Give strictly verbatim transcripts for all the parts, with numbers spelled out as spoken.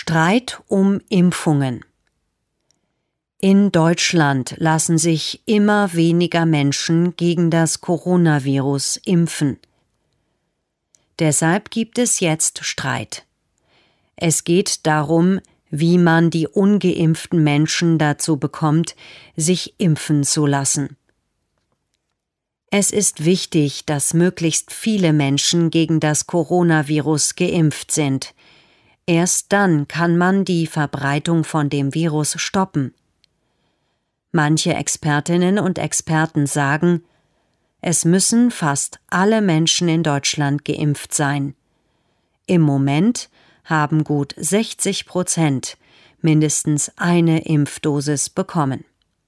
Streit um Impfungen. In Deutschland lassen sich immer weniger Menschen gegen das Coronavirus impfen. Deshalb gibt es jetzt Streit. Es geht darum, wie man die ungeimpften Menschen dazu bekommt, sich impfen zu lassen. Es ist wichtig, dass möglichst viele Menschen gegen das Coronavirus geimpft sind. Erst dann kann man die Verbreitung von dem Virus stoppen. Manche Expertinnen und Experten sagen, es müssen fast alle Menschen in Deutschland geimpft sein. Im Moment haben gut sechzig Prozent mindestens eine Impfdosis bekommen.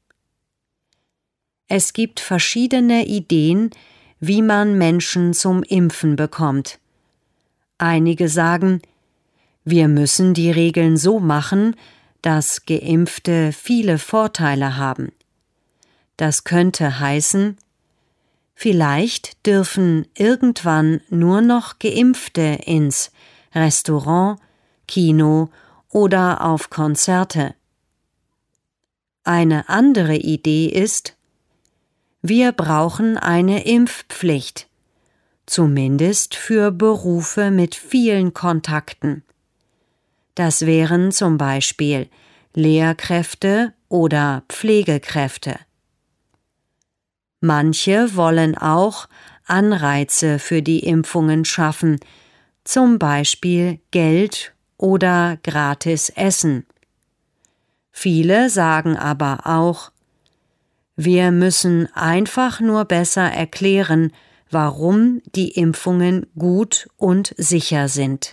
Es gibt verschiedene Ideen, wie man Menschen zum Impfen bekommt. Einige sagen, wir müssen die Regeln so machen, dass Geimpfte viele Vorteile haben. Das könnte heißen, vielleicht dürfen irgendwann nur noch Geimpfte ins Restaurant, Kino oder auf Konzerte. Eine andere Idee ist, wir brauchen eine Impfpflicht, zumindest für Berufe mit vielen Kontakten. Das wären zum Beispiel Lehrkräfte oder Pflegekräfte. Manche wollen auch Anreize für die Impfungen schaffen, zum Beispiel Geld oder gratis Essen. Viele sagen aber auch, wir müssen einfach nur besser erklären, warum die Impfungen gut und sicher sind.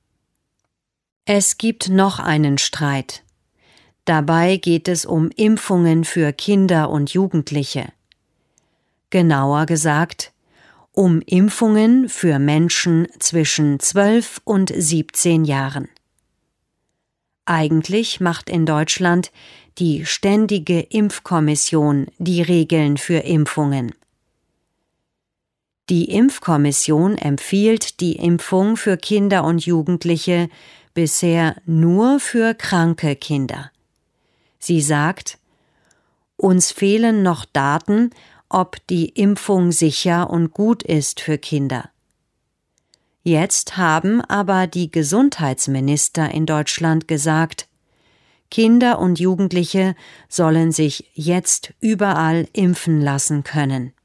Es gibt noch einen Streit. Dabei geht es um Impfungen für Kinder und Jugendliche. Genauer gesagt, um Impfungen für Menschen zwischen zwölf und siebzehn Jahren. Eigentlich macht in Deutschland die Ständige Impfkommission die Regeln für Impfungen. Die Impfkommission empfiehlt die Impfung für Kinder und Jugendliche bisher nur für kranke Kinder. Sie sagt, uns fehlen noch Daten, ob die Impfung sicher und gut ist für Kinder. Jetzt haben aber die Gesundheitsminister in Deutschland gesagt, Kinder und Jugendliche sollen sich jetzt überall impfen lassen können.